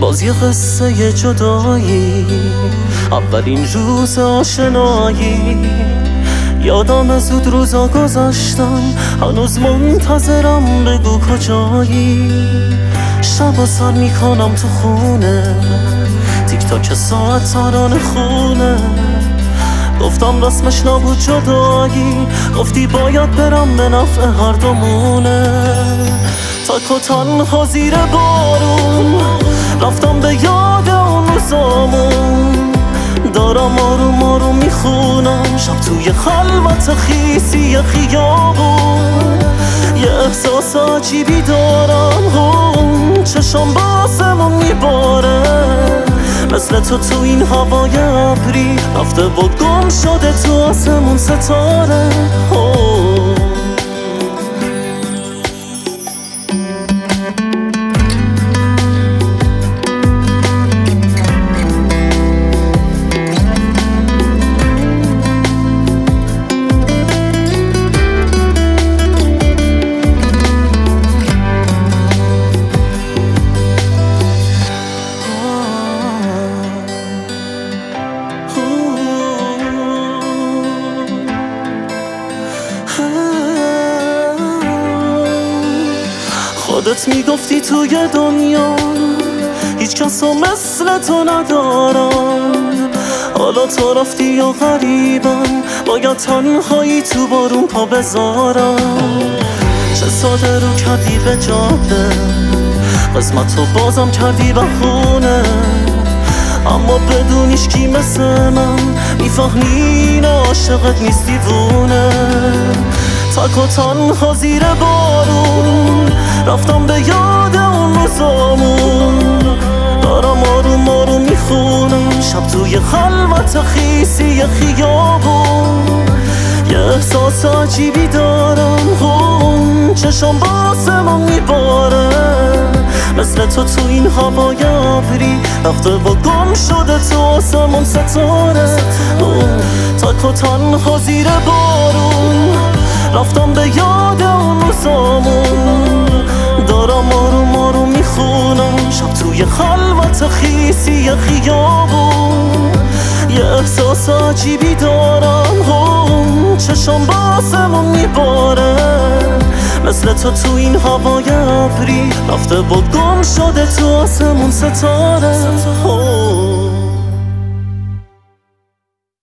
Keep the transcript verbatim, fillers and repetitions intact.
باز یه قصه جدایی، اولین روز آشنایی. یادم زود روزا گذاشتم، هنوز منتظرم بگو کجایی. شبا سر میکنم تو خونه، تیک تاک ساعت تاران خونه. گفتم رسمش نبود جدایی، گفتی باید برم به نفع هر دومونه. تک و تنها زیر بارون رفتم به یاد اون روزامون. دارم آروم آروم میخونم شب توی خلوت خیسی خیابون. یه احساس عجیبی دارم، هم چشم باسمون میباره. مثل تو تو این هوای ابری رفته و گم شده تو آسمون ستاره. خودت میگفتی توی دنیا هیچ کسو مثل تو ندارم. حالا تو رفتی یا غریبم، باید تنهایی تو بارون پا بذارم. چه ساده رو کردی به جاده، قسمت رو بازم کردی به خونه. اما بدونیش کی مثل من میفهمی این عاشقت نیست دیوونه. تک و تنها زیر بارون رفتم به یاد اون روزامون. دارم آروم آروم میخونم شب توی خلوت خیسی خیابون. یه احساس عجیبی دارم، هم چشم باسمون میباره. مثل تو تو این هوای ابری رفته و گم شده تو آسمون ستاره. تک و تنها زیر بارون رفتم به یاد اون روزامون. دارم آروم آروم میخونم شب توی خلوت خیسی خیابون. یه احساس عجیبی دارم، هم چشم باسمون میباره. مثل تو تو این هوای ابری رفته و گم شده تو آسمون ستاره.